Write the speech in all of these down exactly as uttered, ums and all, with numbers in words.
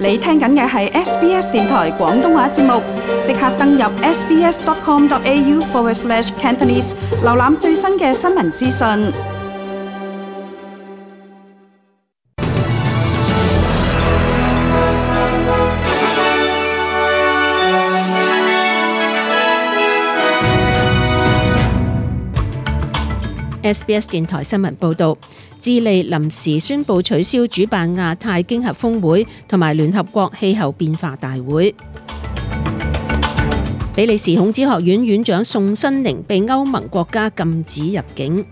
你聽緊嘅係 S B S 電台廣東話節目，即刻登入 sbs.com.au forward slash Cantonese， 瀏覽最新嘅新聞資訊。 S B S 電台新聞報導，智利臨時宣布取消主辦亞太經合峰會同埋聯合國氣候變化大會。比利時孔子學院院長宋新寧被歐盟國家禁止入境。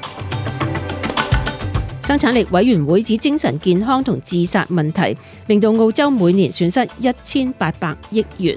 生產力委員會指精神健康同自殺問題令到澳洲每年損失一千八百億元。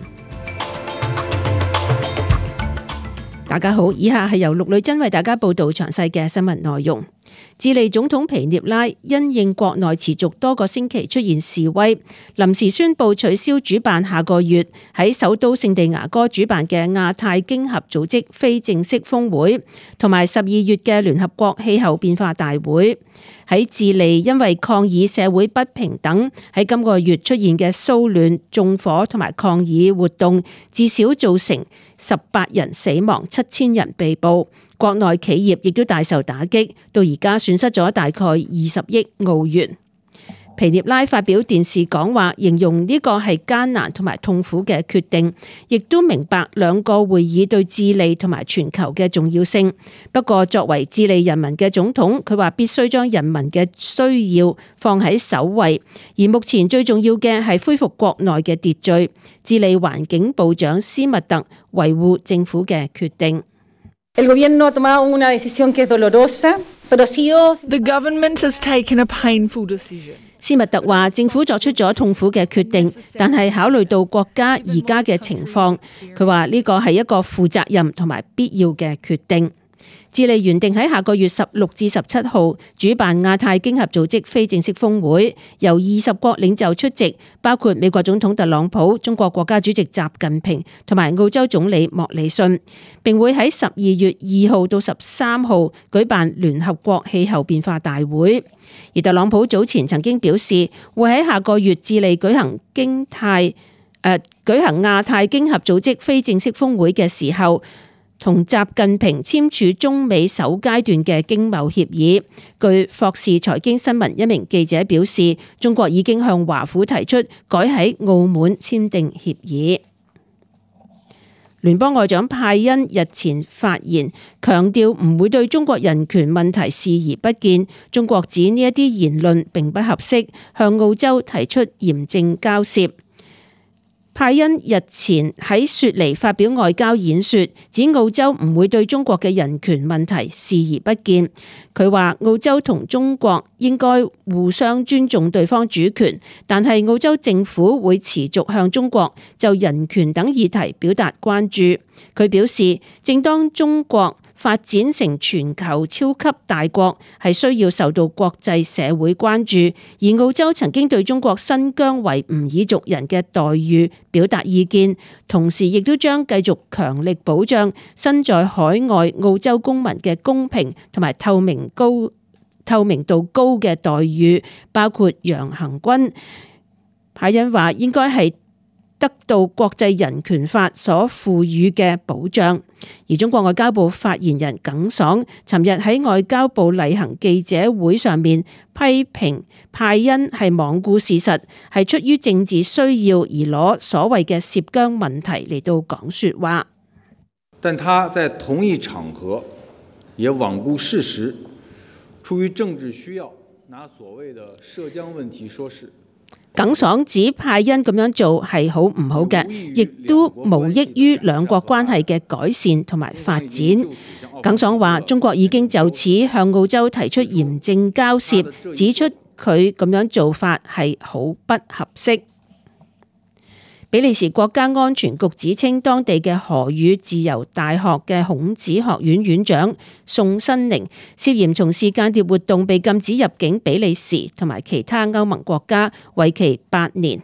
大家好，以下係由陸女真為大家報道詳細嘅新聞內容。智利總統皮涅拉因應國內持續多個星期出現示威，臨時宣布取消主辦下個月喺首都聖地牙哥主辦嘅亞太經合組織非正式峰會，同埋十二月嘅聯合國氣候變化大會。喺智利因為抗議社會不平等，喺今個月出現嘅騷亂、縱火同埋抗議活動，至少造成十八人死亡、七千人被捕。國內企業亦都大受打擊，到而家損失咗大概二十億澳元。皮涅拉發表電視講話，形容呢個係艱難同埋痛苦嘅決定，亦都明白兩個會議對智利同埋全球嘅重要性。不過作為智利人民嘅總統，佢話必須將人民嘅需要放喺首位，而目前最重要嘅係恢復國內嘅秩序。智利環境部長斯密特維護政府嘅決定。 El gobierno ha tomado una decisión que es dolorosa, pero ha sido... The government has taken a painful decision. 斯密特話政府作出咗痛苦嘅決定，但係考慮到國家而家嘅情況，佢話呢個係一個負責任同埋必要嘅決定。智利原定喺下個月十六至十七號主辦亞太經合組織非正式峰會，由二十國領袖出席，包括美國總統特朗普、中國國家主席習近平同埋澳洲總理莫里遜，並會喺十二月二號到十三號舉辦聯合國氣候變化大會。而特朗普早前曾經表示，會喺下個月智利舉行經泰誒、呃、舉行亞太經合組織非正式峰會嘅時候，同習近平簽署中美首階段嘅經貿協議。據霍士財經新聞一名記者表示，中國已經向華府提出改喺澳門簽訂協議。聯邦外長派恩日前發言，強調唔會對中國人權問題視而不見。中國指呢一啲言論並不合適，向澳洲提出嚴正交涉。派恩日前喺雪梨發表外交演說，指澳洲唔會對中國嘅人權問題視而不見。佢話澳洲同中國應該互相尊重對方主權，但係澳洲政府會持續向中國就人權等議題表達關注。佢表示，正當中國發展成全球超級大國，係需要受到國際社會關注，而澳洲曾經對中國新疆維吾爾族人嘅待遇表達意見，同時亦都將繼續強力保障身在海外澳洲公民嘅公平同埋透明高透明度高嘅待遇，包括洋行軍。派恩話應該係得到國際人權法所賦予嘅保障。而中國外交部發言人耿爽尋日喺外交部例行記者會上面批評派恩係罔顧事實，係出於政治需要而攞所謂嘅涉疆問題嚟到講說話。 但他在同一場合也罔顧事實，出於政治需要拿所謂的涉疆問題說事。 耿爽指派恩咁樣做係好唔好嘅，亦都無益於兩國關係嘅改善同埋發展。耿爽話中國已經就此向澳洲提出嚴正交涉，指出佢咁樣做法係好不合適。比利時國家安全局指稱，當地嘅荷語自由大學嘅孔子學院院長宋新寧涉嫌從事間諜活動，被禁止入境比利時同埋其他歐盟國家，為期八年。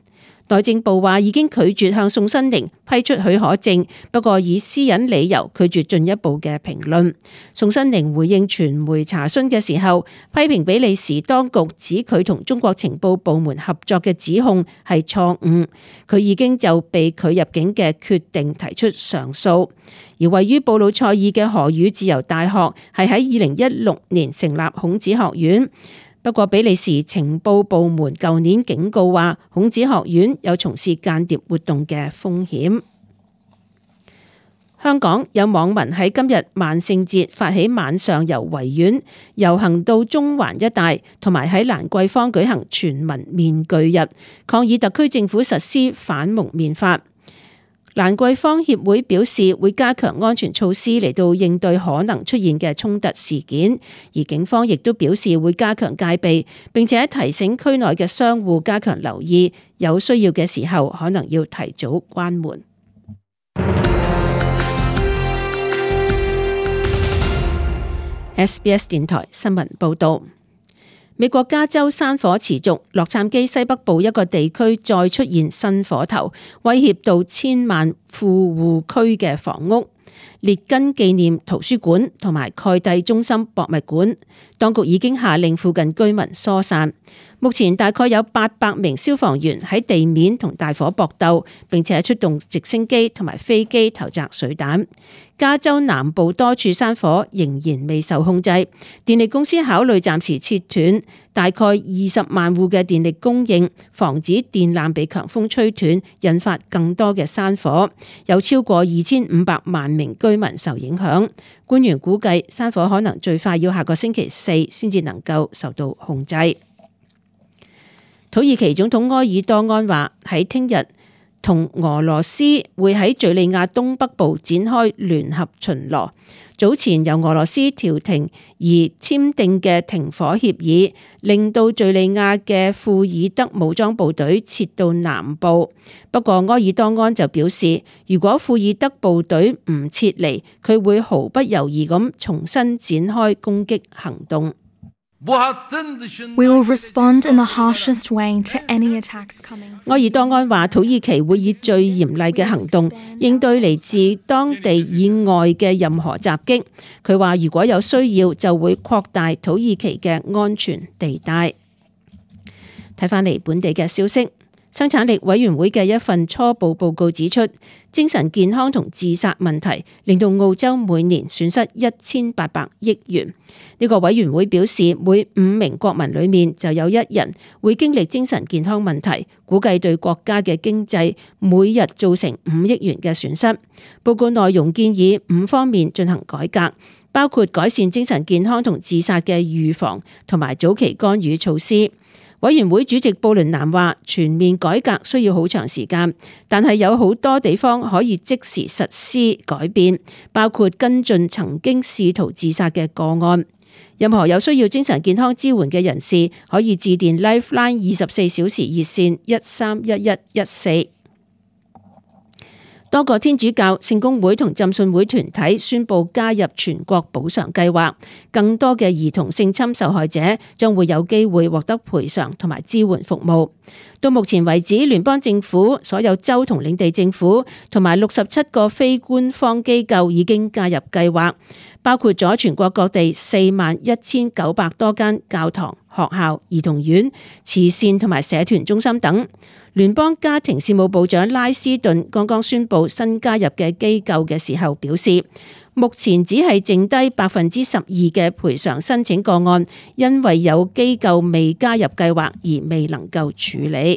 內政部話已經拒絕向宋新寧批出許可證，不過以私隱理由拒絕進一步嘅評論。宋新寧回應傳媒查詢嘅時候，批評比利時當局指佢同中國情報部門合作嘅指控係錯誤，佢已經就被拒入境嘅決定提出上訴。而位於布魯塞爾嘅荷語自由大學係喺二零一六年成立孔子學院。不過，比利時情報部門舊年警告話，孔子學院有從事間諜活動嘅風險。香港有網民喺今日萬聖節發起晚上由維園遊行到中環一帶，同埋喺蘭桂坊舉行全民面具日，抗議特區政府實施反蒙面法。蘭桂坊協會表示會加強安全措施嚟到應對可能出現嘅衝突事件，而警方亦都表示會加強戒備，並且提醒區內嘅商戶加強留意，有需要嘅時候可能要提早關門。S B S 電台新聞報道。美國加州山火持續，洛杉磯西北部一個地區再出現新火頭，威脅到千萬富戶區嘅房屋。列根紀念圖書館同埋蓋蒂中心博物館，當局已經下令附近居民疏散。目前大概有八百名消防員喺地面同大火搏鬥，並且出動直升機同埋飛機投擲水彈。加州南部多處山火仍然未受控制，電力公司考慮暫時切斷大概二十萬戶嘅電力供應，防止電纜被強風吹斷，引發更多嘅山火。有超過二千五百萬名居民受影響。官員估計山火可能最快要下個星期四先至能夠受到控制。土耳其總統埃爾多安話喺聽日同俄羅斯會喺敘利亞東北部展開聯合巡邏。早前由俄羅斯調停而簽訂嘅停火協議，令到敘利亞嘅庫爾德武裝部隊撤到南部。不過埃爾多安就表示，如果庫爾德部隊唔撤離，佢會毫不猶豫咁重新展開攻擊行動。 We will respond in the harshest way to any attacks coming. 埃爾多安話，土耳其會以最嚴厲嘅行動應對嚟自當地以外嘅任何襲擊。佢話如果有需要，就會擴大土耳其嘅安全地帶。睇返嚟本地嘅消息。生產力委員會嘅一份初步報告指出，精神健康同自殺問題令到澳洲每年損失一千八百億元。呢個委員會表示，每五名國民裏面就有一人會經歷精神健康問題，估計對國家嘅經濟每日造成五億元嘅損失。報告內容建議五方面進行改革，包括改善精神健康同自殺嘅預防同埋早期干預措施。委員會主席布倫南話，全面改革需要好長時間，但係有好多地方可以即時實施改變，包括跟進曾經試圖自殺嘅個案。任何有需要精神健康支援嘅人士可以致電 Lifeline 二十四小時熱線一三一一一四。多個天主教、聖公會同浸信會團體宣布加入全國補償計劃，更多嘅兒童性侵受害者將會有機會獲得賠償同埋支援服務。到目前為止，聯邦政府、所有州同領地政府同埋六十七個非官方機構已經加入計劃，包括咗全國各地四萬一千九百多間教堂、學校、兒童院、慈善同埋社團中心等。聯邦家庭事務部長拉斯頓剛剛宣布新加入嘅機構嘅時候表示，目前只係剩低百分之十二嘅賠償申請個案，因為有機構未加入計劃而未能夠處理。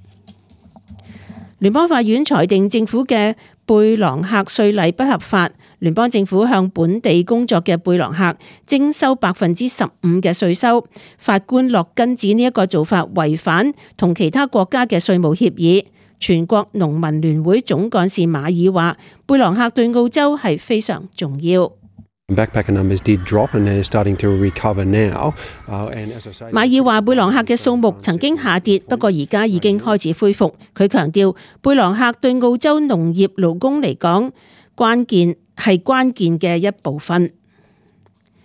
聯邦法院裁定政府嘅貝朗客稅例不合法，聯邦政府向本地工作嘅貝朗客徵收百分之十五嘅稅收。法官洛根指呢一個做法違反同其他國家嘅稅務協議。全國農民聯會總幹事馬爾話，貝朗客對澳洲係非常重要。 Backpacker numbers did drop and they're starting to recover now. 馬爾話貝朗客嘅數目曾經下跌，不過而家已經開始恢復。佢強調貝朗客對澳洲農業勞工嚟講，關鍵係關鍵嘅一部分。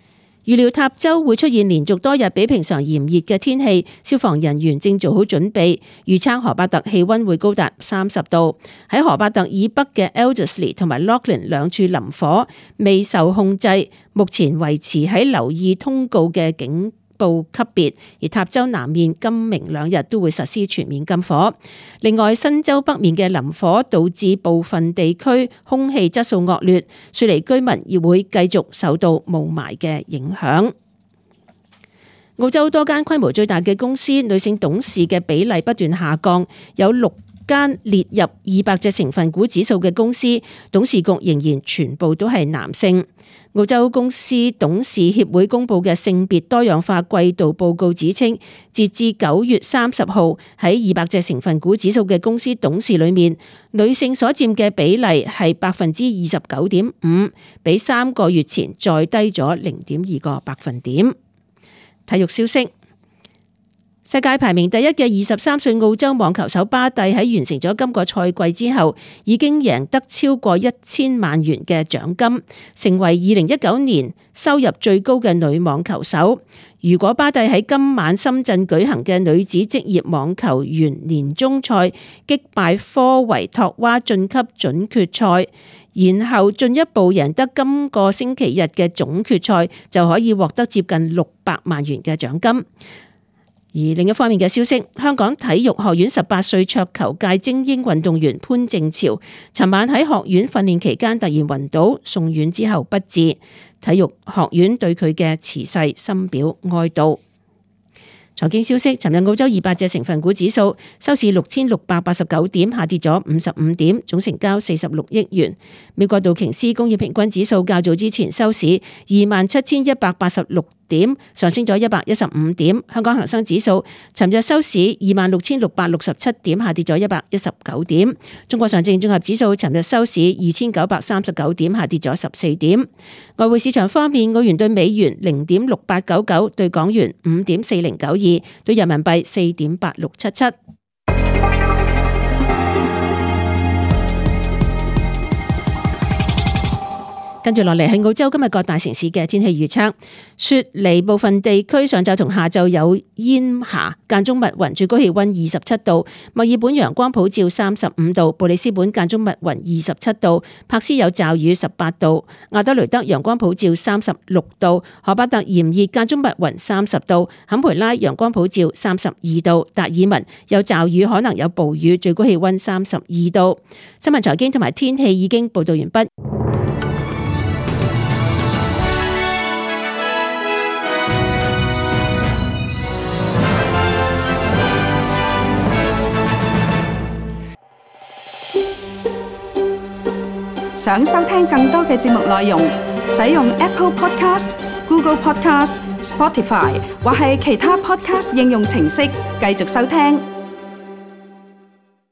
預料塔州會出現連續多日比平常炎熱嘅天氣，消防人員正做好準備。預測荷伯特氣溫會高達三十度。喺荷伯特以北嘅 Elderslie 同埋 Lachlan 兩處林火未受控制，目前維持喺留意通告嘅警報級別，而塔州南面今明兩日都會實施全面禁火。另外，新州北面嘅林火導致部分地區空氣質素惡劣，雪梨居民亦會繼續受到霧霾嘅影響。澳洲多間規模最大嘅公司女性董事嘅比例不斷下降，有六間列入二百隻成分股指數嘅公司董事局仍然全部都係男性。澳洲公司董事協會公布嘅性別多樣化季度報告指稱，截至九月三十號，喺二百隻成分股指數嘅公司董事裏面，女性所佔嘅比例係百分之二十九點五，比三個月前再低咗零點二個百分點。體育消息。世界排名第一嘅二十三歲澳洲網球手巴蒂喺完成咗今個賽季之後，已經贏得超過一千萬元嘅獎金，成為二零一九年收入最高嘅女網球手。如果巴蒂喺今晚深圳舉行嘅女子職業網球員年終賽擊敗科維托娃晉級準決賽，然後進一步贏得今個星期日嘅總決賽，就可以獲得接近六百萬元嘅獎金。而另一方面嘅消息，香港體育學院十八歲桌球界精英運動員潘正潮，尋晚喺學院訓練期間突然暈倒，送院之後不治。體育學院對佢嘅辭世深表哀悼。財經消息，尋日澳洲二百隻成分股指數收市六千六百八十九點，下跌咗五十五點，總成交四十六億元。美國道瓊斯工業平均指數較早之前收市二萬七千一百八十六點，上升咗一百一十五點。香港恒生指數尋日收市二萬六千六百六十七點，下跌咗一百一十九點。中國上證綜合指數尋日收市二千九百三十九點，下跌咗十四點。外匯市場方面，澳元對美元零點六八九九，對港元五點四零九二，對人民幣四點八六七七。跟住落嚟係澳洲今日各大城市嘅天氣預測。雪梨部分地區上晝同下晝有煙霞，間中密雲，最高氣溫二十七度。墨爾本陽光普照三十五度，布里斯本間中密雲二十七度，柏斯有驟雨十八度，亞德雷德陽光普照三十六度，荷伯特炎熱間中密雲三十度，坎培拉陽光普照三十二度，達爾文有驟雨可能有暴雨，最高氣溫三十二度。新聞財經同埋天氣已經報道完畢。 想收聽更多嘅節目內容，使用 Apple Podcast、Google Podcast、Spotify 或係其他 Podcast 應用程式繼續收聽。